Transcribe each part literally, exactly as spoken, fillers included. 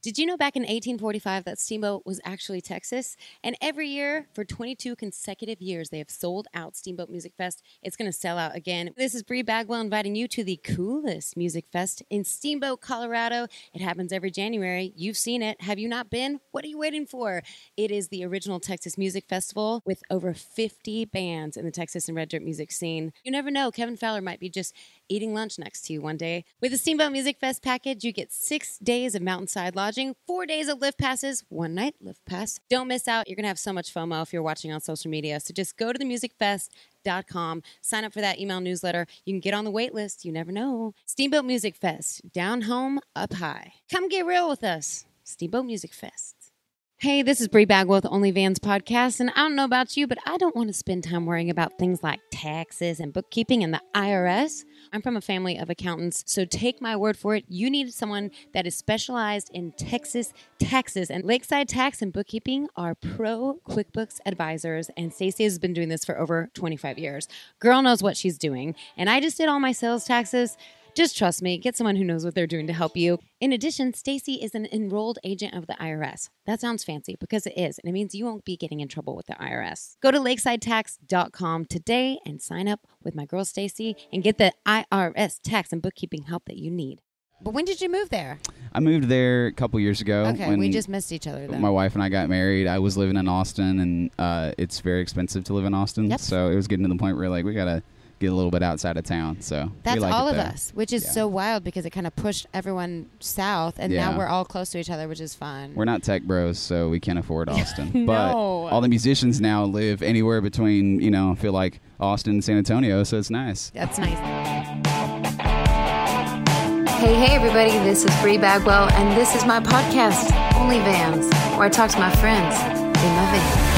Did you know back in eighteen forty-five that Steamboat was actually Texas? And every year for twenty-two consecutive years, they have sold out Steamboat Music Fest. It's going to sell out again. This is Bree Bagwell inviting you to the coolest music fest in Steamboat, Colorado. It happens every January. You've seen it. Have you not been? What are you waiting for? It is the original Texas Music Festival with over fifty bands in the Texas and Red Dirt music scene. You never know. Kevin Fowler might be just eating lunch next to you one day. With the Steamboat Music Fest package, you get six days of mountainside lodging, four days of lift passes, one night lift pass. Don't miss out. You're going to have so much FOMO if you're watching on social media. So just go to the music fest dot com, sign up for that email newsletter. You can get on the wait list. You never know. Steamboat Music Fest, down home, up high. Come get real with us. Steamboat Music Fest. Hey, this is Bree Bagwell with OnlyVans Podcast, and I don't know about you, but I don't want to spend time worrying about things like taxes and bookkeeping and the I R S. I'm from a family of accountants, so take my word for it. You need someone that is specialized in Texas taxes, and Lakeside Tax and Bookkeeping are pro QuickBooks advisors, and Stacey has been doing this for over twenty-five years. Girl knows what she's doing, and I just did all my sales taxes. Just trust me, get someone who knows what they're doing to help you. In addition, Stacey is an enrolled agent of the I R S. That sounds fancy because it is, and it means you won't be getting in trouble with the I R S. Go to lakeside tax dot com today and sign up with my girl Stacey and get the I R S tax and bookkeeping help that you need. But when did you move there? I moved there a couple years ago. Okay, when we just missed each other then. My wife and I got married. I was living in Austin, and uh, it's very expensive to live in Austin. Yep. So it was getting to the point where like we got to get a little bit outside of town. So that's we like all it of there. us, which is Yeah. so wild because it kind of pushed everyone south, and Yeah. now we're all close to each other, which is fun. We're not tech bros, so we can't afford Austin. No. But all the musicians now live anywhere between, you know, I feel like Austin and San Antonio, so it's nice. That's nice. Hey, hey, everybody, this is Bree Bagwell, and this is my podcast, OnlyVans, where I talk to my friends in my van.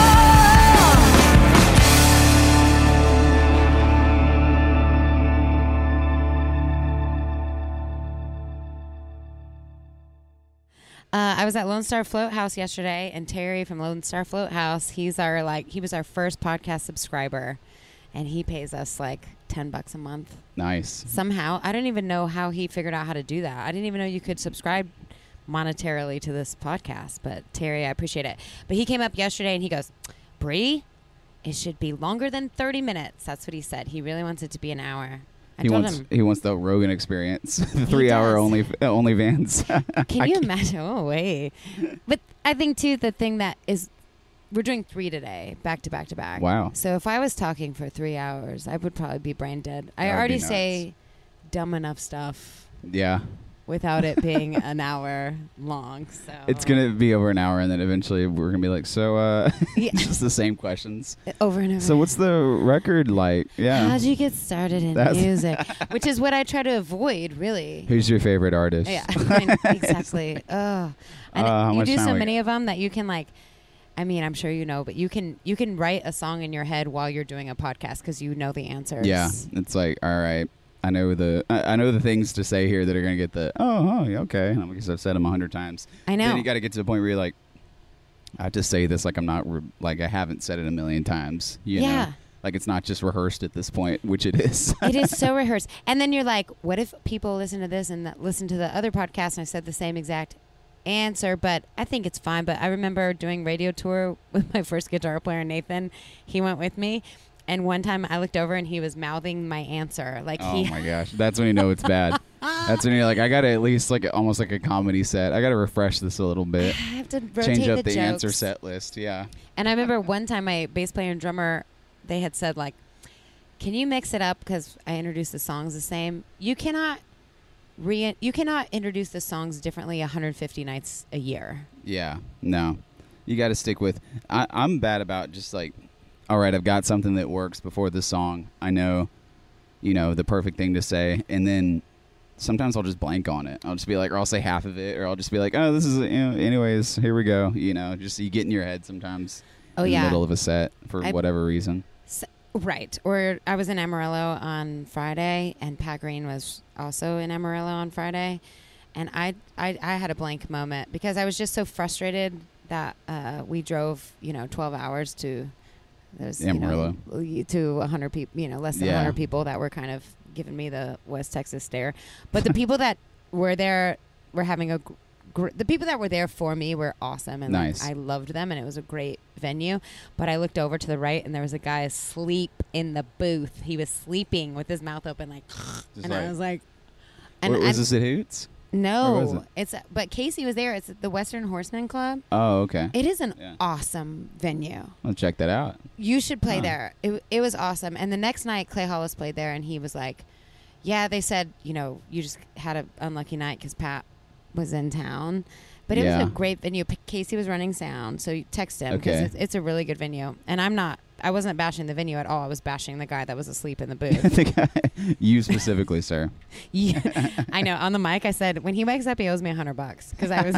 Uh, I was at Lone Star Float House yesterday, and Terry from Lone Star Float House, he's our like he was our first podcast subscriber, and he pays us like ten bucks a month. Nice. Somehow, I didn't even know how he figured out how to do that. I didn't even know you could subscribe monetarily to this podcast. But Terry, I appreciate it. But he came up yesterday and he goes, "Bree, it should be longer than thirty minutes." That's what he said. He really wants it to be an hour. I He told wants him, he wants the Rogan experience, the three hour does. only OnlyVans. can you imagine? Oh, wait. But I think, too, the thing that is, we're doing three today, back to back to back. Wow. So if I was talking for three hours, I would probably be brain dead. I That would already be nuts. say dumb enough stuff Yeah. without it being an hour long. So It's going to be over an hour, and then eventually we're going to be like, so, uh, Yeah. just the same questions. over and over. So what's the record like? Yeah. How'd you get started in That's- music? Which is what I try to avoid, really. Who's your favorite artist? Yeah, I know, exactly. Oh, and Uh, how you much do time so we many of them that you can like. I mean, I'm sure you know, but you can you can write a song in your head while you're doing a podcast because you know the answers. Yeah. It's like, all right. I know the I I know the things to say here that are going to get the, oh, oh, yeah, okay. Because I've said them a hundred times. I know. Then you got to get to the point where you're like, I have to say this like I'm not, re- like I haven't said it a million times. You Yeah. know? Like it's not just rehearsed at this point, which it is. It is so rehearsed. And then you're like, what if people listen to this and that listen to the other podcast and I said the same exact answer, but I think it's fine. But I remember doing radio tour with my first guitar player, Nathan. He went with me. And one time I looked over and he was mouthing my answer. Like Oh he my gosh. That's when you know it's bad. That's when you're like, I got to at least like almost like a comedy set. I got to refresh this a little I bit. have to rotate Change up the, the, answer jokes. set list. Yeah. And I remember one time my bass player and drummer, they had said like, can you mix it up? Because I introduced the songs the same. You cannot re you cannot introduce the songs differently one hundred fifty nights a year. Yeah. No. You got to stick with. I, I'm bad about just like, all right, I've got something that works before the song. I know, you know, the perfect thing to say. And then sometimes I'll just blank on it. I'll just be like, or I'll say half of it, or I'll just be like, oh, this is, you know, anyways, here we go. You know, just you get in your head sometimes Oh, in yeah. the middle of a set for I- whatever reason. S right. Or I was in Amarillo on Friday, and Pat Green was also in Amarillo on Friday. And I, I, I had a blank moment because I was just so frustrated that uh, we drove, you know, twelve hours to those, Amarillo. You know, to one hundred people, you know, less than Yeah. one hundred people that were kind of giving me the West Texas stare. But the people that were there were having a g- gr- the people that were there for me were awesome, and Nice. like, I loved them, and it was a great venue. But I looked over to the right, and there was a guy asleep in the booth. He was sleeping with his mouth open, like, Just and like- I was like, and Where- was I- this at Hoots? Where was no, it? it's but Casey was there. It's at the Western Horseman Club. Oh, okay. It is an Yeah. awesome venue. I'll check that out. You should play Huh. there. It, it was awesome. And the next night, Clay Hollis played there, and he was like, yeah, they said, you know, you just had an unlucky night because Pat was in town. But it Yeah. was a great venue. P- Casey was running sound, so you text him because Okay. it's, it's a really good venue. And I'm not, I wasn't bashing the venue at all. I was bashing the guy that was asleep in the booth. The guy- you specifically, sir. Yeah, I know. On the mic, I said, when he wakes up, he owes me a hundred bucks because I was,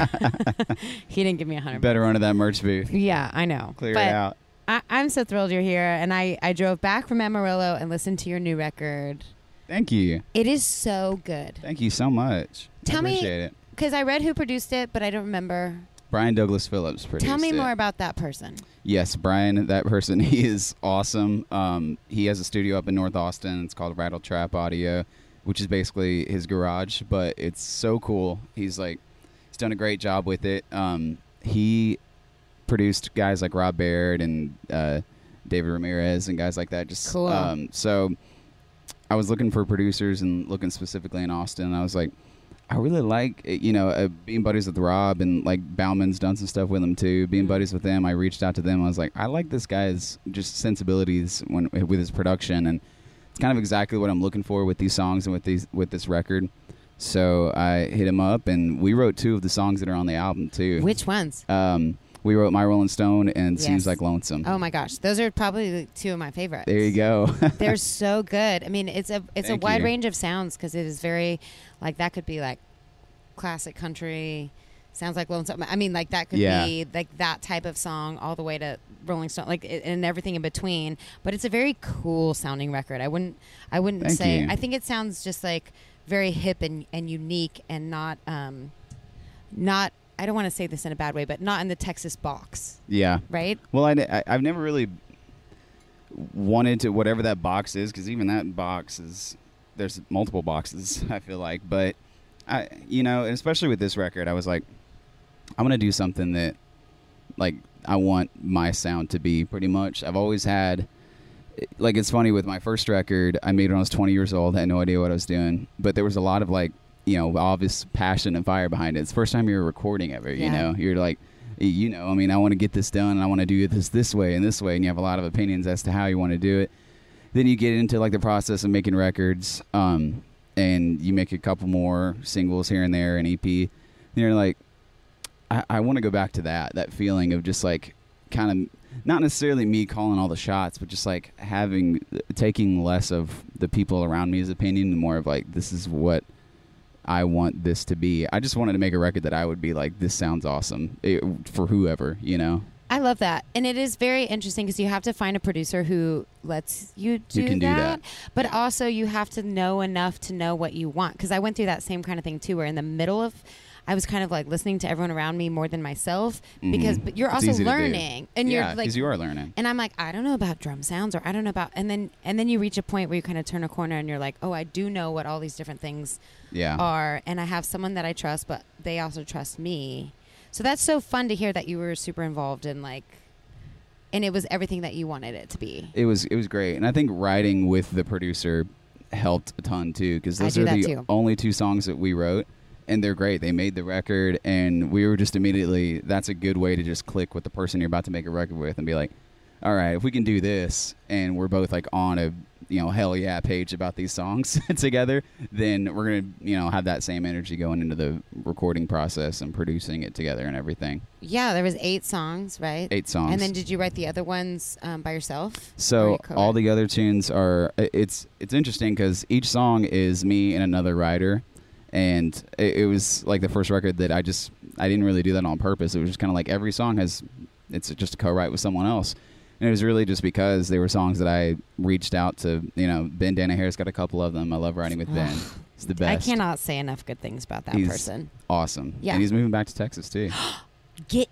he didn't give me a hundred bucks. Better run to that merch booth. Yeah, I know. Clear but it out. I, I'm so thrilled you're here. And I, I drove back from Amarillo and listened to your new record. Thank you. It is so good. Thank you so much. Tell I me- appreciate it. Because I read who produced it, but I don't remember. Brian Douglas Phillips produced Tell me it. more about that person. Yes, Brian, that person, he is awesome. Um, he has a studio up in North Austin. It's called Rattle Trap Audio, which is basically his garage, but it's so cool. He's like, he's done a great job with it. Um, he produced guys like Rob Baird and uh, David Ramirez and guys like that. Just Cool. Um, so I was looking for producers and looking specifically in Austin, and I was like, I really like, you know, uh, being buddies with Rob, and like Bauman's done some stuff with him too. Being buddies with them, I reached out to them. I was like, I like this guy's just sensibilities when with his production, and it's kind of exactly what I'm looking for with these songs and with these with this record. So I hit him up, and we wrote two of the songs that are on the album too. Which ones? Um, we wrote My Rolling Stone and Yes. Seems Like Lonesome. Oh my gosh, those are probably the two of my favorites. There you go. They're so good. I mean, it's a it's Thank a wide you. range of sounds because it is very, like that could be like classic country, sounds like Lonesome. I mean, like that could Yeah. be like that type of song all the way to Rolling Stone, like it, and everything in between. But it's a very cool sounding record. I wouldn't I wouldn't Thank say. you. I think it sounds just like very hip and, and unique and not um not. I don't want to say this in a bad way, but not in the Texas box, Yeah. right? Well, I, I, I've never really wanted to, whatever that box is, because even that box is, there's multiple boxes, I feel like. But, I, you know, and especially with this record, I was like, I'm going to do something that, like, I want my sound to be pretty much. I've always had, like, it's funny, with my first record, I made it when I was twenty years old, had no idea what I was doing. But there was a lot of, like, you know, obvious passion and fire behind it. It's the first time you're recording ever, you Yeah. know? You're like, you know, I mean, I want to get this done, and I want to do this this way and this way, and you have a lot of opinions as to how you want to do it. Then you get into, like, the process of making records, um, and you make a couple more singles here and there, an E P, and you're like, I, I want to go back to that, that feeling of just, like, kind of, not necessarily me calling all the shots, but just, like, having, taking less of the people around me's opinion and more of, like, this is what I want this to be. I just wanted to make a record that I would be like, this sounds awesome, it, for whoever, you know? I love that. And it is very interesting because you have to find a producer who lets you do, can do that, that. But also you have to know enough to know what you want. Because I went through that same kind of thing too, where in the middle of, I was kind of like listening to everyone around me more than myself because Mhm. but you're It's also easy to do. learning. And yeah, you're like, because you are learning. and I'm like, I don't know about drum sounds or I don't know about, and then, and then you reach a point where you kind of turn a corner and you're like, oh, I do know what all these different things Yeah. are, and I have someone that I trust, but they also trust me. So that's so fun to hear that you were super involved in, like, and it was everything that you wanted it to be. It was it was great, and I think writing with the producer helped a ton too, because I those do are that the too. only two songs that we wrote, and they're great. They made the record, and we were just immediately, that's a good way to just click with the person you're about to make a record with and be like, all right, if we can do this, and we're both like on a, you know, hell yeah page about these songs together, then we're gonna, you know, have that same energy going into the recording process and producing it together and everything. Yeah, there was eight songs, right? Eight songs. And then did you write the other ones um, by yourself? Or So you co-wrote? all the other tunes are, it's it's interesting because each song is me and another writer, and it, it was like the first record that I just, I didn't really do that on purpose. It was just kind of like every song has, it's just a co-write with someone else. And it was really just because they were songs that I reached out to, you know, Ben Danaher's got a couple of them. I love writing with Ben. He's the best. I cannot say enough good things about that He's person. Awesome. Yeah. And he's moving back to Texas too. Get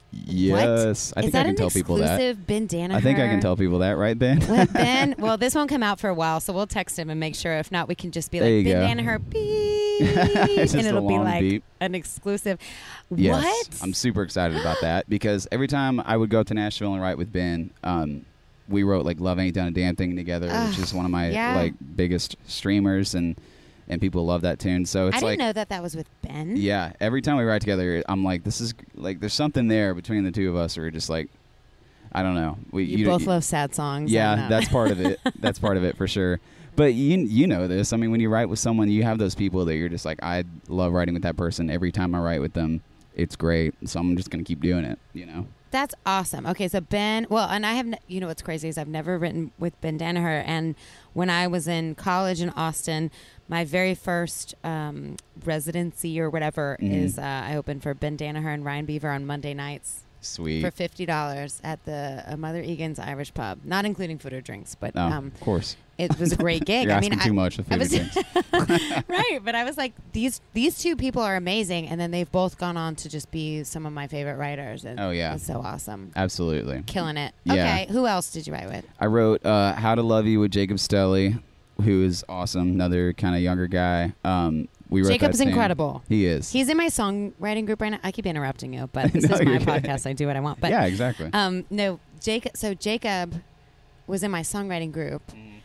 Yes. what? I Is think I that can an tell people that. exclusive Ben Danaher? I think I can tell people that, right, Ben? Let Ben. Well, this won't come out for a while, so we'll text him and make sure. If not, we can just be There like you Ben go. Danaher. Beep. It's just and a it'll be long like beep. an exclusive. Yes, What? I'm super excited about that because every time I would go to Nashville and write with Ben, um, we wrote like "Love Ain't Done a Damn Thing" together, Ugh, which is one of my yeah. like biggest streamers, and and people love that tune. So it's I didn't like, know that that was with Ben. yeah, every time we write together, I'm like, this is like, there's something there between the two of us, or we're just like, I don't know. We You, both love sad songs. I Yeah, know. that's part of it. That's part of it for sure. But you you know this. I mean, when you write with someone, you have those people that you're just like, I love writing with that person. Every time I write with them, it's great. So I'm just gonna keep doing it. You know. That's awesome. Okay, so Ben, well, and I have, ne- you know what's crazy is I've never written with Ben Danaher. And when I was in college in Austin, my very first um, residency or whatever Mhm. is uh, I opened for Ben Danaher and Ryan Beaver on Monday nights Sweet. for fifty dollars at the uh, Mother Egan's Irish Pub, not including food or drinks, but Oh, um, of course. it was a great gig. You're I mean, asking I, too much. With I food was and drinks. right, but I was like, these these two people are amazing, and then they've both gone on to just be some of my favorite writers. And Oh, yeah. it's so awesome, Absolutely. killing it. Yeah. Okay, who else did you write with? I wrote uh, "How to Love You" with Jacob Stelly, who is awesome. Another kind of younger guy. Um, we wrote Jacob's that tune. incredible. He is. He's in my songwriting group right now. I keep interrupting you, but this No, is my you're good. podcast. I do what I want. But yeah, exactly. um, no, Jacob. So Jacob was in my songwriting group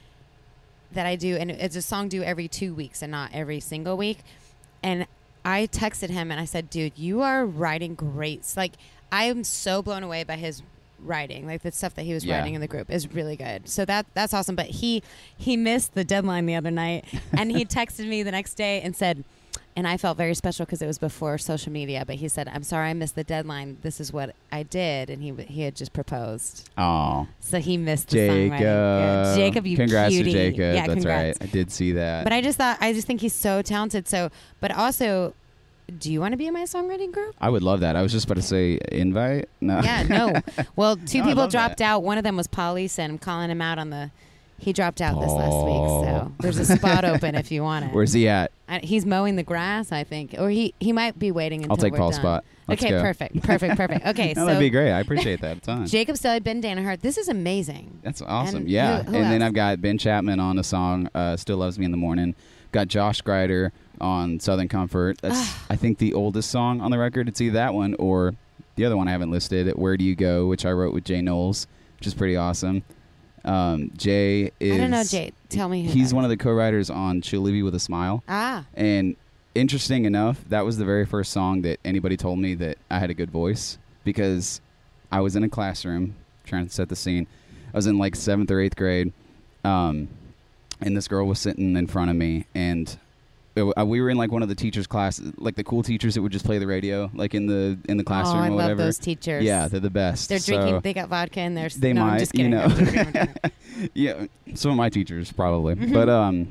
that I do, and it's a song due every two weeks and not every single week. And I texted him and I said, "Dude, you are writing great. Like, I am so blown away by his writing. Like the stuff that he was Yeah. writing in the group is really good. So that that's awesome." But he he missed the deadline the other night, and he texted me the next day and said. And I felt very special because it was before social media. But he said, "I'm sorry I missed the deadline. This is what I did." And he he had just proposed, Oh, so he missed the Jacob. songwriting. Yeah, Jacob, you Congrats cutie. to Jacob. Yeah, That's congrats. right. I did see that. But I just thought I just think he's so talented. So, but also, do you want to be in my songwriting group? I would love that. I was just about to say invite. No. Yeah, no. Well, two No, I people love dropped that. out. One of them was Polly, and I'm calling him out on the. He dropped out this last week, Oh. so there's a spot open if you want it. Where's he at? I, he's mowing the grass, I think, or he he might be waiting until I'll take we're Paul's done. spot. Let's okay, go. perfect, perfect, perfect. Okay, No, so that'd be great. I appreciate that a ton. Jacob Stelly, Ben Danaher. This is amazing. That's awesome. And yeah. who- who and then else? I've got Ben Chapman on the song uh, Still Loves Me in the Morning. Got Josh Greider on Southern Comfort. That's, I think, the oldest song on the record. It's either that one or the other one I haven't listed, Where Do You Go, which I wrote with Jay Knowles, which is pretty awesome. Um, Jay is... I don't know, Jay. Tell me who He's that one is. of the co-writers on She'll Leave You With a Smile. Ah, And interesting enough, that was the very first song that anybody told me that I had a good voice, because I was in a classroom trying to set the scene. I was in like seventh or eighth grade, um, and this girl was sitting in front of me, and it, uh, we were in like one of the teachers' classes, like the cool teachers that would just play the radio, like in the in the classroom oh, I or whatever. love those teachers. Yeah, they're the best. They're So drinking. They got vodka in their. they no, might, I'm just you kidding. know. I'm joking, I'm joking. Yeah, some of my teachers probably, Mm-hmm. but um,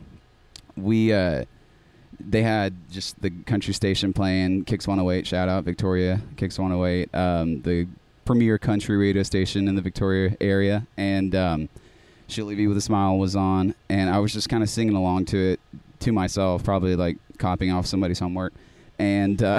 we uh, they had just the country station playing Kicks one oh eight. Shout out Victoria, Kicks one oh eight, um, the premier country radio station in the Victoria area, and um, She'll Leave You With a Smile was on, and I was just kind of singing along to it to myself, probably like copying off somebody's homework, and uh,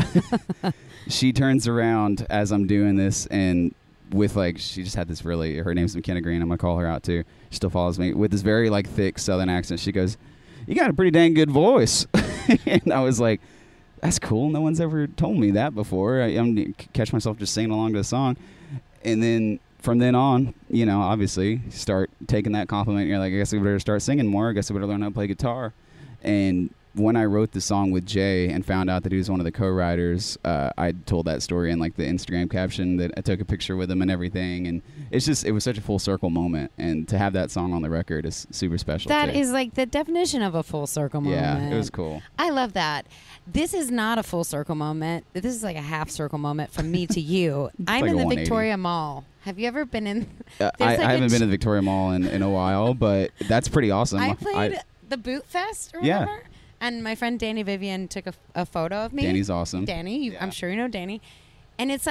she turns around as I'm doing this, and with like, she just had this really, her name's McKenna Green, I'm gonna call her out too, she still follows me, with this very like thick southern accent. She goes, "You got a pretty dang good voice." And I was like, that's cool, no one's ever told me that before. I, I'm catch myself just singing along to the song, and then from then on, you know, obviously start taking that compliment. You're like, I guess I better start singing more. I guess I better learn how to play guitar. And when I wrote the song with Jay and found out that he was one of the co-writers, uh, I told that story in like the Instagram caption that I took a picture with him and everything. And it's just, it was such a full circle moment. And to have that song on the record is super special. That too. is like the definition of a full circle moment. Yeah, it was cool. I love that. This is not a full circle moment. This is like a half circle moment from me to you. I'm like in a the one eighty. Victoria Mall. Have you ever been in? Uh, There's I, like I a haven't ch- been to the Victoria Mall in, in a while, but that's pretty awesome. I played the Boot Fest or Yeah. whatever, and my friend Danny Vivian took a, a photo of me. Danny's awesome. Danny, you, Yeah. I'm sure you know Danny. And it's like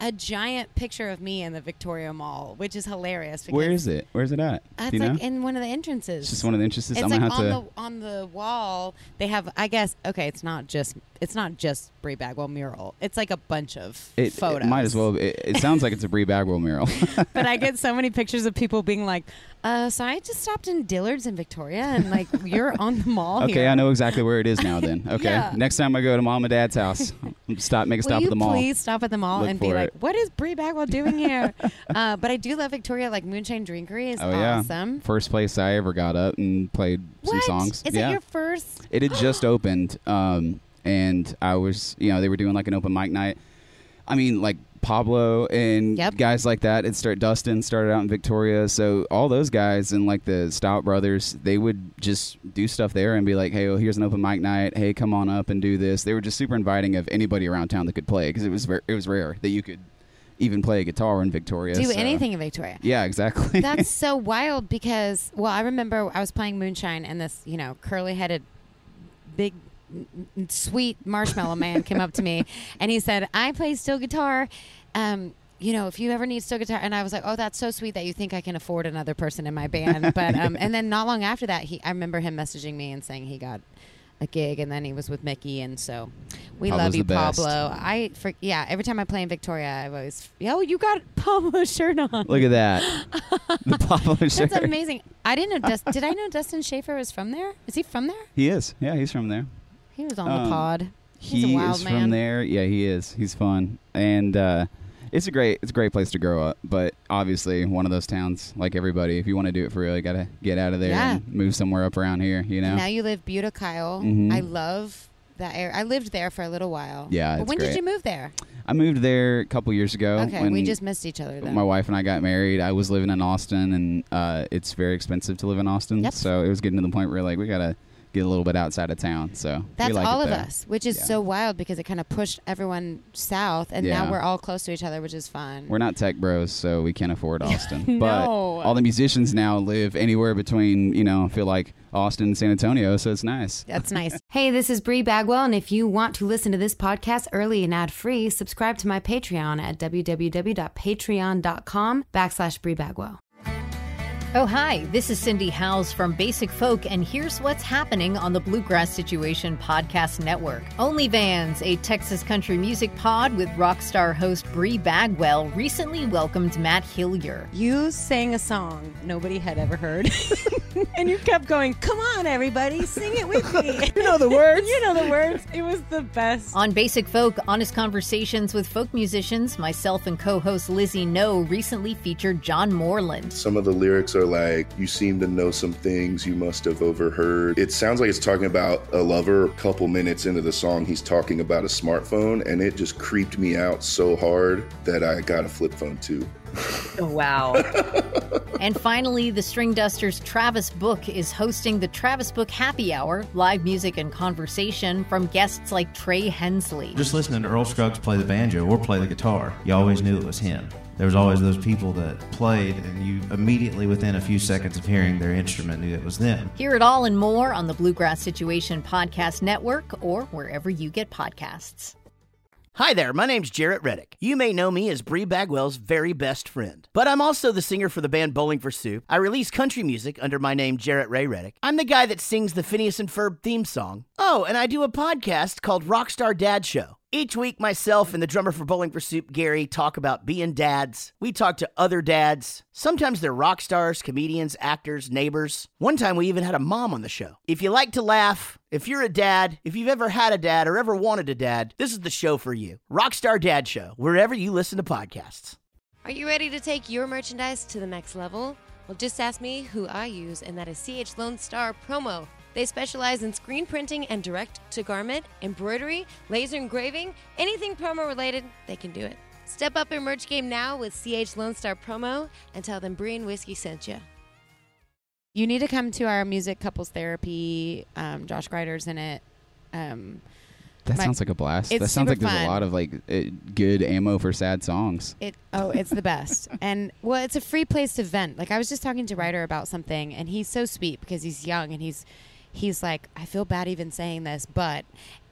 a giant picture of me in the Victoria Mall, which is hilarious. Where is it? Where's it at? It's Do you like know? in one of the entrances. It's just one of the entrances. It's I'm like gonna have on to. the on the wall. They have, I guess. Okay, it's not just it's not just Brie Bagwell mural. It's like a bunch of It, photos. it might as well. It, it sounds like it's a Brie Bagwell mural. But I get so many pictures of people being like, uh, so I just stopped in Dillard's in Victoria, and like you're on the mall Okay, here. I know exactly where it is now. Then okay, Yeah. next time I go to mom and dad's house, I'll stop, make a Will stop you at the mall. please stop at the mall Look and be for like, it. what is Brie Bagwell doing here? uh, but I do love Victoria. Like Moonshine Drinkery is Oh yeah, awesome. first place I ever got up and played What? some songs. Is yeah. it your first? It had just opened, um, and I was, you know, they were doing like an open mic night. I mean, like Pablo and Yep. guys like that. It start Dustin started out in Victoria, so all those guys and like the Stout Brothers, they would just do stuff there and be like, "Hey, well, here's an open mic night. Hey, come on up and do this." They were just super inviting of anybody around town that could play because it was ver- it was rare that you could even play a guitar in Victoria. Do so- anything in Victoria. Yeah, exactly. That's so wild because, well, I remember I was playing Moonshine and this, you know, curly-headed, big, n- n- sweet marshmallow man came up to me and he said, I play steel guitar. Um, you know, if you ever need steel guitar. And I was like, oh, that's so sweet that you think I can afford another person in my band. But um, and then not long after that, he I remember him messaging me and saying he got a gig and then he was with Mickey. And so we Pablo's love you, the best. Pablo. I, for, yeah, every time I play in Victoria, I've always, oh, you got Pablo's shirt on. Look at that, the Pablo shirt. That's amazing. I didn't know. Dust, did I know Dustin Schaefer was from there? Is he from there? He is. Yeah, he's from there. He was on Um, the pod. He's He a wild is man. from there. Yeah, he is. He's fun, and uh, it's a great, it's a great place to grow up. But obviously, one of those towns, like everybody, if you want to do it for real, you gotta get out of there Yeah. and move somewhere up around here. You know? And now you live Buda Kyle. Mhm. I love that area. I lived there for a little while. Yeah, But it's when did great. you move there? I moved there a couple years ago. Okay, when we just missed each other then. my wife and I got married. I was living in Austin, and uh, it's very expensive to live in Austin. Yep. So it was getting to the point where like we gotta get a little bit outside of town. So we That's like all it of there. us, which is Yeah. so wild because it kind of pushed everyone south, and now Yeah. we're all close to each other, which is fun. We're not tech bros, so we can't afford Austin. No. But all the musicians now live anywhere between, you know, I feel like Austin and San Antonio, so it's nice. That's nice. Hey, this is Brie Bagwell, and if you want to listen to this podcast early and ad-free, subscribe to my Patreon at www.patreon.com backslash Brie Bagwell. Oh, hi, this is Cindy Howes from Basic Folk, and here's what's happening on the Bluegrass Situation Podcast Network. OnlyVans, a Texas country music pod with rock star host Brie Bagwell, recently welcomed Matt Hillier. You sang a song nobody had ever heard. And you kept going, come on, everybody, sing it with me. You know the words. You know the words. It was the best. On Basic Folk, honest conversations with folk musicians, myself and co-host Lizzie No recently featured John Moreland. Some of the lyrics are like, you seem to know some things you must have overheard. It sounds like it's talking about a lover. A couple minutes into the song, he's talking about a smartphone, and it just creeped me out so hard that I got a flip phone too. Oh, wow. And finally, the String Dusters' Travis Book is hosting the Travis Book Happy Hour, live music and conversation from guests like Trey Hensley. Just listening to Earl Scruggs play the banjo or play the guitar, you always knew it was him. There was always those people that played, and you immediately, within a few seconds of hearing their instrument, knew it was them. Hear it all and more on the Bluegrass Situation Podcast Network or wherever you get podcasts. Hi there, my name's Jarrett Reddick. You may know me as Brie Bagwell's very best friend. But I'm also the singer for the band Bowling for Soup. I release country music under my name, Jarrett Ray Reddick. I'm the guy that sings the Phineas and Ferb theme song. Oh, and I do a podcast called Rockstar Dad Show. Each week, myself and the drummer for Bowling for Soup, Gary, talk about being dads. We talk to other dads. Sometimes they're rock stars, comedians, actors, neighbors. One time we even had a mom on the show. If you like to laugh, if you're a dad, if you've ever had a dad or ever wanted a dad, this is the show for you. Rockstar Dad Show, wherever you listen to podcasts. Are you ready to take your merchandise to the next level? Well, just ask me who I use, and that is C H Lone Star Promo. They specialize in screen printing and direct-to-garment, embroidery, laser engraving, anything promo related, they can do it. Step up your merch game now with C H Lone Star Promo and tell them Brie and Whiskey sent you. You need to come to our music couples therapy. Um, Josh Greider's in it. Um, That My- sounds like a blast. it's That sounds super like there's fun. a lot of like uh, good ammo for sad songs. It oh, it's the best. And well, it's a free place to vent. Like I was just talking to Ryder about something, and he's so sweet because he's young and he's he's like, I feel bad even saying this, but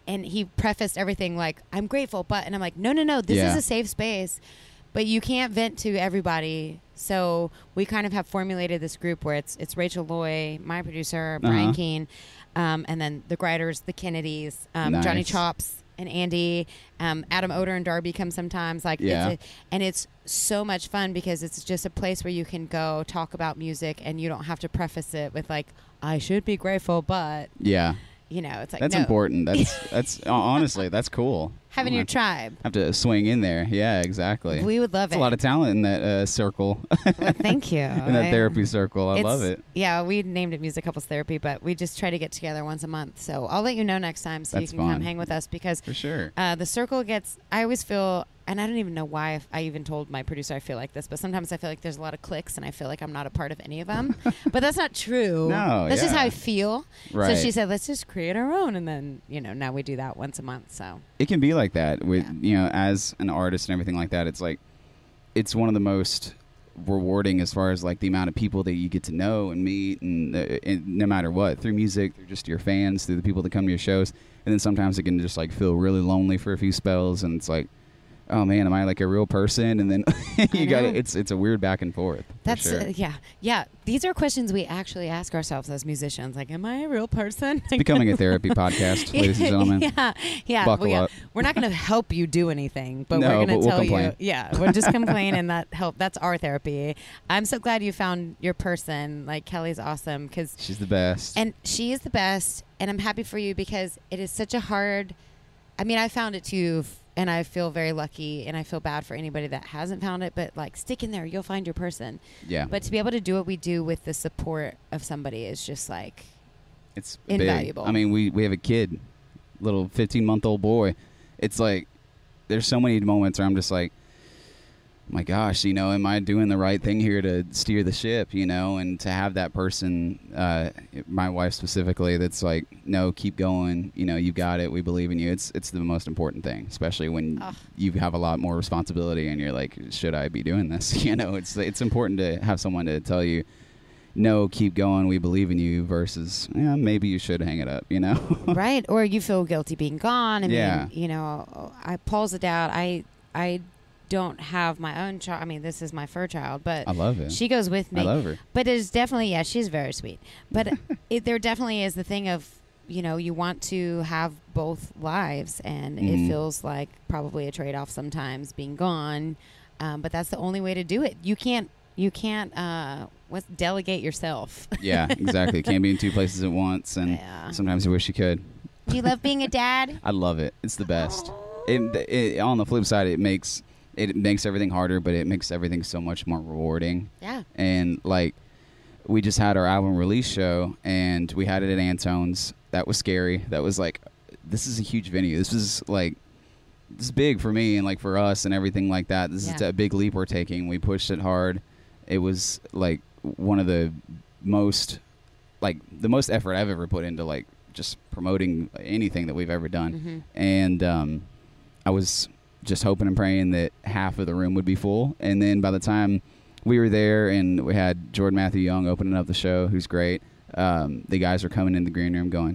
and he prefaced everything like, I'm grateful, but, and I'm like, no, no, no, this Yeah. is a safe space, but you can't vent to everybody. So we kind of have formulated this group where it's it's Rachel Loy, my producer, Brian Uh-huh. Keene, um, and then the Griders, the Kennedys, um, Nice. Johnny Chops, and Andy, um, Adam Oder and Darby come sometimes. Like, Yeah. it's a, and it's so much fun because it's just a place where you can go talk about music, and you don't have to preface it with like, I should be grateful, but Yeah. you know, it's like That's no. important. That's that's honestly that's cool. Having I'll your have to- tribe. Have to swing in there. Yeah, exactly. We would love There's it. a lot of talent in that uh, circle. Well, thank you. in that I- therapy circle. I It's- love it. Yeah, we named it Music Couples Therapy, but we just try to get together once a month. So I'll let you know next time so That's you can come fun. hang with us because For sure. uh, the circle gets, I always feel, and I don't even know why if I even told my producer I feel like this, but sometimes I feel like there's a lot of cliques and I feel like I'm not a part of any of them. But that's not true. No, That's just yeah. how I feel. Right. So she said, let's just create our own. And then, you know, now we do that once a month. So It can be like that with Yeah. you know, as an artist and everything like that. It's like it's one of the most rewarding as far as like the amount of people that you get to know and meet, and, uh, and no matter what, through music, through just your fans, through the people that come to your shows. And then sometimes it can just like feel really lonely for a few spells, and it's like, oh man, am I like a real person? And then you got know. it. It's it's a weird back and forth. for that's, sure. uh, yeah. Yeah. These are questions we actually ask ourselves as musicians. Like, am I a real person? It's becoming a therapy podcast, ladies and gentlemen. Yeah, yeah. Buckle we, uh, up. We're not going to help you do anything, but No, we're going but to we'll tell complain. you. Yeah, we'll just complain, and that help. That's our therapy. I'm so glad you found your person. Like, Kelly's awesome because, She's the best. and she is the best, and I'm happy for you because it is such a hard. I mean, I found it too, f- and I feel very lucky, and I feel bad for anybody that hasn't found it. But like, stick in there, you'll find your person. yeah, But to be able to do what we do with the support of somebody is just like, it's invaluable. Big. I mean, we we have a kid, little fifteen month old boy. It's like there's so many moments where I'm just like, my gosh, you know, am I doing the right thing here to steer the ship? You know, and to have that person, uh, my wife specifically, that's like, no, keep going. You know, you got it. We believe in you. It's it's the most important thing, especially when Ugh. you have a lot more responsibility and you're like, should I be doing this? You know, it's it's important to have someone to tell you, no, keep going, we believe in you, versus, yeah, maybe you should hang it up, you know? right? Or you feel guilty being gone. I mean, Yeah. you know, I Paul's a dad. I I don't have my own child. I mean, this is my fur child, but I love it. she goes with me. I love her. But it's definitely, yeah, she's very sweet. But it, there definitely is the thing of, you know, you want to have both lives, and Mhm. it feels like probably a trade-off sometimes being gone. Um, but that's the only way to do it. You can't, you can't, uh, what's delegate yourself. Yeah, exactly. Can't be in two places at once, and Yeah. sometimes you wish you could. Do you love being a dad? I love it. It's the best. It, it, on the flip side, it makes it makes everything harder, but it makes everything so much more rewarding. Yeah. And like, we just had our album release show, and we had it at Antone's. That was scary. That was like, this is a huge venue. This is like, this is big for me and like for us and everything like that. This is Yeah. a big leap we're taking. We pushed it hard. It was like one of the most, like the most effort I've ever put into like just promoting anything that we've ever done. Mhm. And um, I was just hoping and praying that half of the room would be full. And then by the time we were there and we had Jordan Matthew Young opening up the show, who's great, um, the guys were coming in the green room going,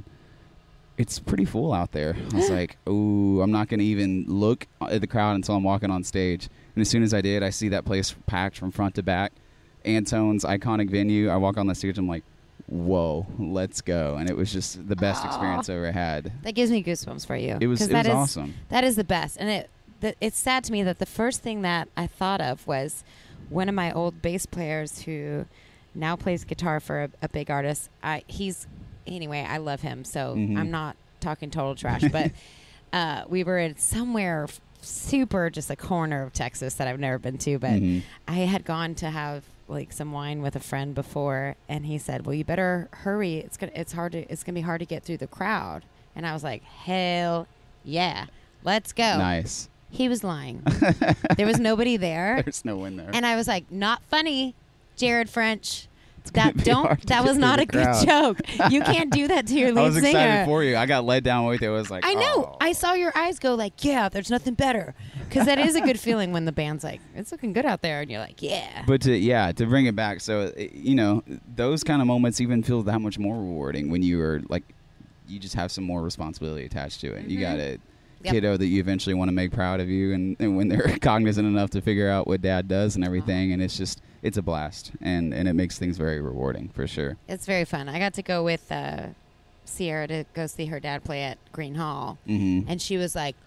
it's pretty full out there. I was like, ooh, I'm not going to even look at the crowd until I'm walking on stage. And as soon as I did, I see that place packed from front to back. Antone's iconic venue. I walk on the stage, I'm like, whoa, let's go. And it was just the best experience I ever had. That gives me goosebumps for you. It was 'Cause it that was is- awesome. That is the best. And it the, it's sad to me that the first thing that I thought of was one of my old bass players who now plays guitar for a, a big artist. I he's anyway, I love him, so Mhm. I'm not talking total trash, but uh, we were in somewhere f- super just a corner of Texas that I've never been to, but Mhm. I had gone to have like some wine with a friend before, and he said, well, you better hurry. It's gonna it's hard to it's gonna be hard to get through the crowd. And I was like, hell yeah, let's go. Nice. He was lying. There was nobody there. There's no one there. And I was like, not funny, Jared French. gonna That be don't hard to that get was through not the a good crowd. joke. You can't do that to your lead I was singer. excited for you. I got led down with you. I was like, I know. oh. I saw your eyes go like, yeah, there's nothing better. Because that is a good feeling when the band's like, it's looking good out there. And you're like, yeah. But to, yeah, to bring it back, so uh, you know, those kind of moments even feel that much more rewarding when you are like, you just have some more responsibility attached to it. Mm-hmm. You got a Yep. kiddo that you eventually want to make proud of you, and, and when they're cognizant enough to figure out what dad does and everything, and it's just it's a blast, and and it makes things very rewarding for sure. It's very fun. I got to go with uh, Sierra to go see her dad play at Green Hall, Mm-hmm. and she was like,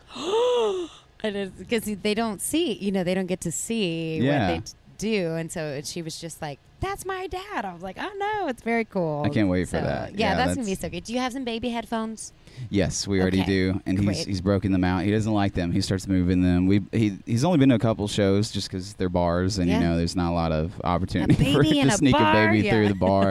because they don't see, you know, they don't get to see Yeah. what they t- do, and so she was just like, "That's my dad." I was like, "Oh no, it's very cool." I can't wait for So, that. Yeah, Yeah, that's, that's- gonna be so good. Do you have some baby headphones? Yes, we already Okay, do, and he's great. he's broken them out. He doesn't like them. He starts moving them. We he he's only been to a couple shows just because they're bars, and Yeah. you know there's not a lot of opportunity A for baby it in to a sneak bar? a baby Yeah. through the bar.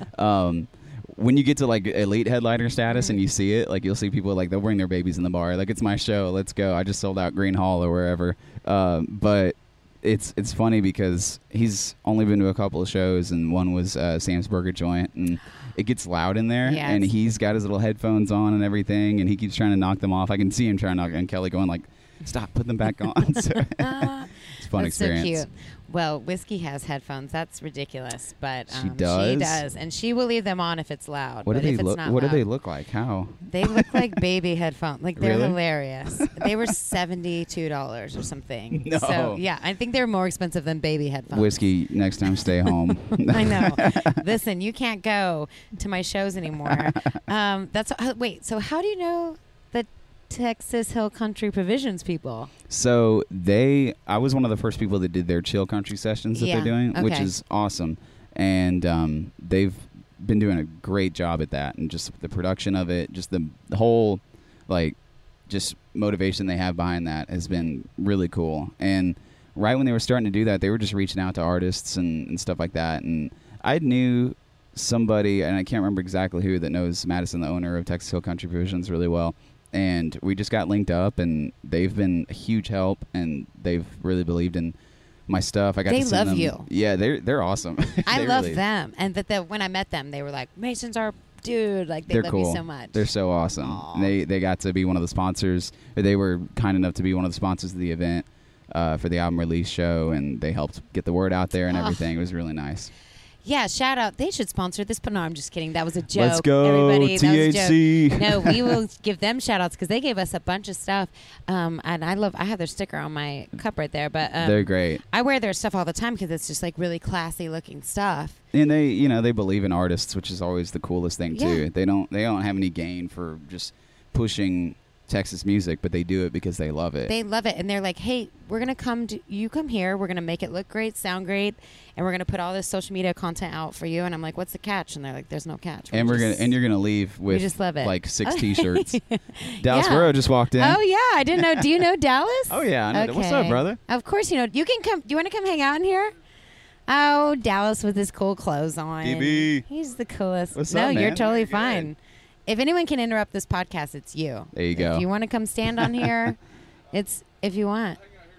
um, when you get to like elite headliner status and you see it, like you'll see people like they'll bring their babies in the bar. Like, it's my show, let's go. I just sold out Green Hall or wherever. Um, but it's it's funny because he's only been to a couple of shows, and one was uh, Sam's Burger Joint, and it gets loud in there, Yeah, and it's- he's got his little headphones on and everything, and he keeps trying to knock them off. I can see him trying to knock, and Kelly going like, "Stop, put them back on." So, it's a fun That's experience. so cute. Well, Whiskey has headphones. That's ridiculous, but She um, does? She does, and she will leave them on if it's loud. What do but they if it's look? not What do loud, they look like? How? They look like baby headphones. Like, they're Really? hilarious. They were seventy-two dollars or something. No. So yeah, I think they're more expensive than baby headphones. Whiskey, next time stay home. I know. Listen, you can't go to my shows anymore. Um, that's uh, wait. So how do you know the Texas Hill Country Provisions people? So they, I was one of the first people that did their chill country sessions that Yeah, they're doing, which okay. is awesome. And um, they've been doing a great job at that, and just the production of it, just the, the whole, like, just motivation they have behind that has been really cool. And right when they were starting to do that, they were just reaching out to artists and, and stuff like that. And I knew somebody, and I can't remember exactly who, that knows Madison, the owner of Texas Hill Country Provisions, really well. And we just got linked up, and they've been a huge help, and they've really believed in my stuff. I got They to send love them, you. Yeah, they're they're awesome. I They love really- them, and that the, when I met them, they were like, "Mason's our dude." Like, they They're love cool. you so much. They're so awesome. Aw. And They they got to be one of the sponsors. Or they were kind enough to be one of the sponsors of the event uh, for the album release show, and they helped get the word out there and Ah. everything. It was really nice. Yeah, shout out. They should sponsor this. But no, I'm just kidding. That was a joke. Let's go, everybody. That was a T H C. joke. No, we will give them shout outs because they gave us a bunch of stuff. Um, and I love. I have their sticker on my cup right there. But um, They're great. I wear their stuff all the time because it's just like really classy looking stuff. And they, you know, they believe in artists, which is always the coolest thing too. Yeah. They don't they don't have any gain for just pushing Texas music, but they do it because they love it. They love it, and they're like, "Hey, we're gonna come. To, you come here. We're gonna make it look great, sound great, and we're gonna put all this social media content out for you." And I'm like, "What's the catch?" And they're like, "There's no catch." and we're just- gonna and you're gonna leave with just love it. like six T-shirts. Dallas Yeah. Burrow just walked in. Oh yeah, I didn't know. Do you know Dallas? Oh, yeah, I know. What's up, Okay. brother? Of course you know. You can come. Do you want to come hang out in here? Oh, Dallas with his cool clothes on. D B. He's the coolest. What's no, up, you're man? totally You're good. fine. If anyone can interrupt this podcast, it's you. There you go. If you want to come stand on here, it's if you want.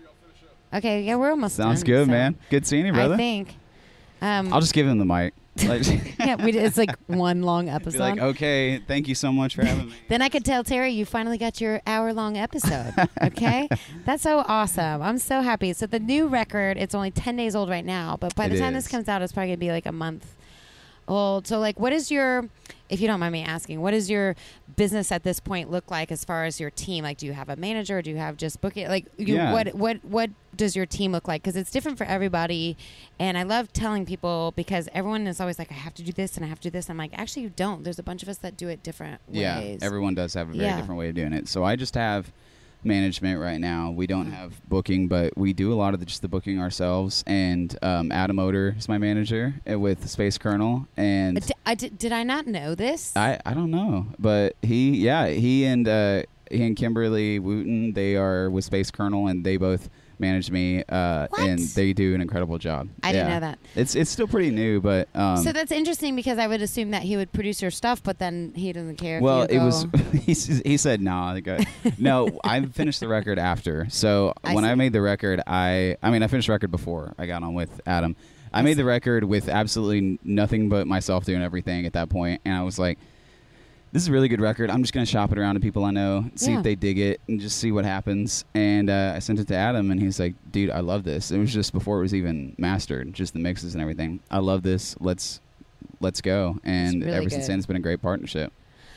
Okay, yeah, we're almost Sounds done, good, so man. Good seeing you, brother. I think. Um, I'll just give him the mic. Like, yeah, we, it's like one long be episode. like, okay, thank you so much for having me. Then I could tell Terry you finally got your hour-long episode. Okay, that's so awesome. I'm so happy. So the new record, it's only ten days old right now, but by the It time is. this comes out, it's probably gonna be like a month old. So like, what is your, if you don't mind me asking, what does your business at this point look like as far as your team? Like, do you have a manager? Or do you have just booking? Like, you, Yeah. what what what does your team look like? Because it's different for everybody, and I love telling people because everyone is always like, I have to do this and I have to do this. I'm like, actually, you don't. There's a bunch of us that do it different Yeah, ways. everyone does have a very Yeah. different way of doing it. So I just have management right now. We don't have booking, but we do a lot of the, just the booking ourselves. And um, Adam Oder is my manager uh, with Space Colonel. And D- I did, did I not know this? I, I don't know, but he, yeah, he and uh, he and Kimberly Wooten, they are with Space Colonel, and they both manage me, uh, What? and they do an incredible job. I didn't Yeah. know that. It's it's still pretty new, but um, So that's interesting because I would assume that he would produce your stuff, but then he doesn't care. well, if you it was go- he, s- he said nah. Like, uh, no, I finished the record after. So I when see. I made the record, I I mean I finished the record before I got on with Adam. I made the record with absolutely nothing but myself doing everything at that point, and I was like, this is a really good record. I'm just going to shop it around to people I know, see Yeah. if they dig it, and just see what happens. And uh, I sent it to Adam, and he's like, dude, I love this. It was just before it was even mastered, just the mixes and everything. I love this. Let's let's go. And really ever since good. then, it's been a great partnership.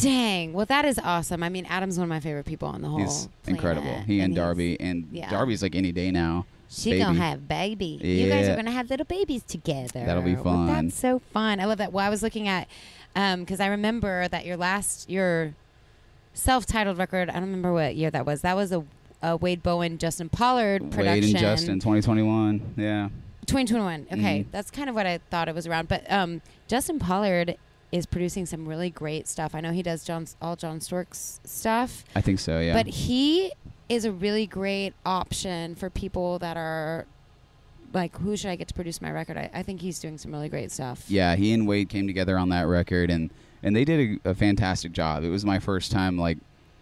Dang. Well, that is awesome. I mean, Adam's one of my favorite people on the whole He's planet. incredible. He and, and Darby. And yeah. Darby's like any day now. She baby. gonna have baby. You guys Yeah. are gonna have little babies together. That'll be Well, fun. that's so fun. I love that. Well, I was looking at, um, because I remember that your last, your self-titled record, I don't remember what year that was. That was a, a Wade Bowen, Justin Pollard production. Wade and Justin, twenty twenty-one. Yeah. twenty twenty-one. Okay, Mhm. that's kind of what I thought it was around. But um, Justin Pollard is producing some really great stuff. I know he does John's, all John Stork's stuff. I think so, yeah. But he is a really great option for people that are like, who should I get to produce my record? I, I think he's doing some really great stuff. Yeah, he and Wade came together on that record, and, and they did a, a fantastic job. It was my first time, like,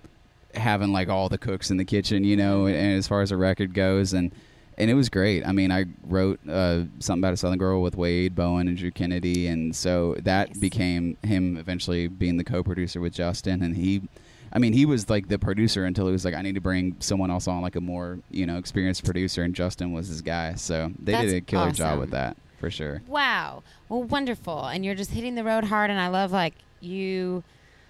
having, like, all the cooks in the kitchen, you know, and, and as far as a record goes, and and it was great. I mean, I wrote uh, Something About a Southern Girl with Wade Bowen and Drew Kennedy, and so that Nice. became him eventually being the co-producer with Justin, and he... I mean, he was like the producer until he was like, I need to bring someone else on, like a more, you know, experienced producer, and Justin was his guy. So they That's did a killer job awesome. with that, for sure. Wow. Well, wonderful. And you're just hitting the road hard. And I love, like, you,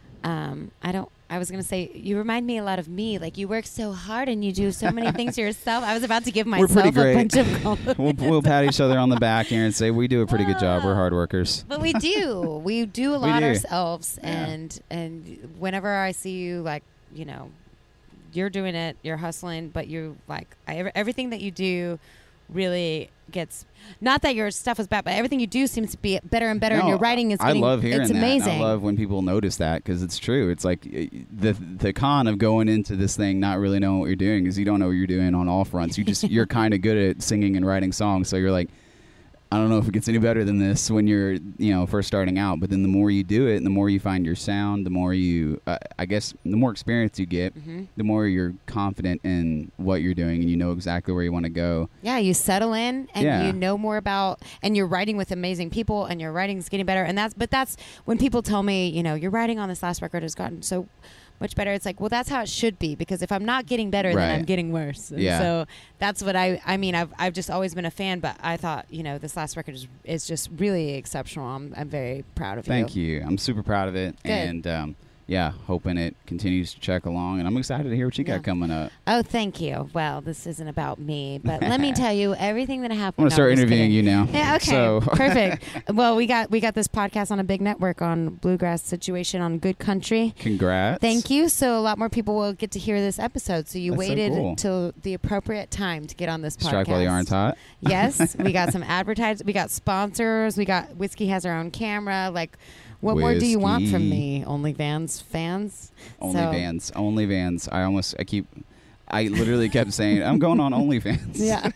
um, I don't, I was going to say, you remind me a lot of me. Like, you work so hard and you do so many things yourself. I was about to give We're myself pretty a great. bunch of compliments. we'll, we'll pat each other on the back here and say we do a pretty good job. We're hard workers. But we do. We do a We lot do. ourselves. Yeah. And and whenever I see you, like, you know, you're doing it, you're hustling, but you, like, I, everything that you do really gets, not that your stuff is bad, but everything you do seems to be better and better, and No, your writing is I getting, love hearing it's that. amazing. I love when people notice that, because it's true. It's like uh, the the con of going into this thing not really knowing what you're doing is you don't know what you're doing on all fronts. You just you're kind of good at singing and writing songs, so you're like, I don't know if it gets any better than this when you're, you know, first starting out. But then the more you do it, and the more you find your sound, the more you, uh, I guess, the more experience you get, Mhm. the more you're confident in what you're doing, and you know exactly where you want to go. Yeah, you settle in and Yeah. you know more about, and you're writing with amazing people, and your writing's getting better. And that's, but that's when people tell me, you know, your writing on this last record has gotten so much better. It's like, well, that's how it should be, because if I'm not getting better, Right. then I'm getting worse. And Yeah. so that's what I, I mean, I've, I've just always been a fan, but I thought, you know, this last record is, is just really exceptional. I'm, I'm very proud of Thank you. I'm super proud of it. Good. And, um, yeah, hoping it continues to check along. And I'm excited to hear what you Yeah. got coming up. Oh, thank you. Well, this isn't about me, but let me tell you everything that happened. I'm going to start No, just interviewing kidding. you now. Yeah, okay. So Perfect. Well, we got we got this podcast on a big network on Bluegrass Situation on Good Country. Congrats. Thank you. So a lot more people will get to hear this episode. So you That's so waited cool. until the appropriate time to get on this podcast. Strike while the iron's hot. Yes, we got some advertising. We got sponsors. We got Whiskey has our own camera. Like, what more do you want from Whiskey. me? OnlyFans fans. Only So- Vans. Only Vans. I almost, I keep, I literally kept saying, I'm going on OnlyFans. Yeah.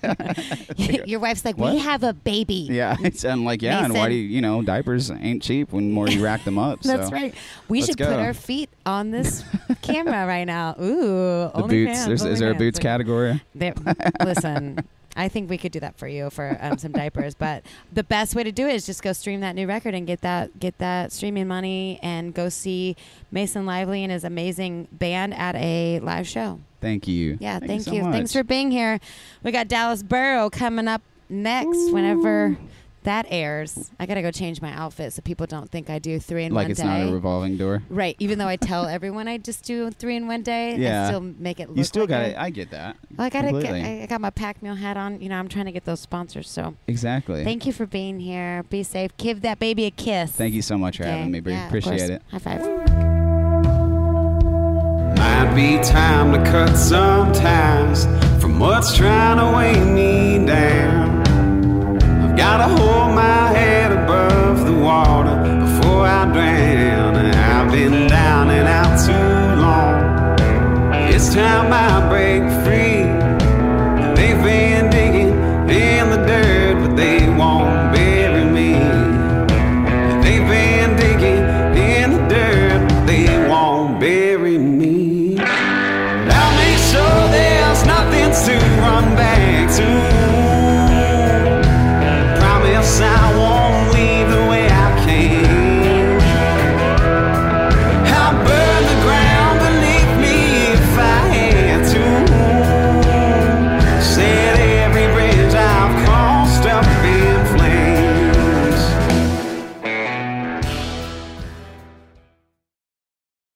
Your wife's like, What? we have a baby. Yeah. It's, I'm like, yeah. And why Mason. do you, you know, diapers ain't cheap when more you rack them up. That's so. right. We let's should go. put our feet on this camera right now. Ooh, The boots. There's, is there a boots category? category? Listen, I think we could do that for you for um, some diapers. But the best way to do it is just go stream that new record and get that get that streaming money, and go see Mason Lively and his amazing band at a live show. Thank you. Yeah, thank, thank, you. you. so Thanks much. for being here. We got Dallas Burrow coming up next. Whenever that airs, I gotta go change my outfit so people don't think I do three in Like one it's day. not a revolving door. Right, even though I tell everyone I just do three in one day, Yeah. I still make it look You still like got I- it. I get that. Well, I gotta get, Completely. I I got my pack meal hat on. You know, I'm trying to get those sponsors. So Exactly. thank you for being here. Be safe. Give that baby a kiss. Thank you so much for Okay. having me, Bree. Yeah, of Appreciate course. it. High five. Might be time to cut some ties from what's trying to weigh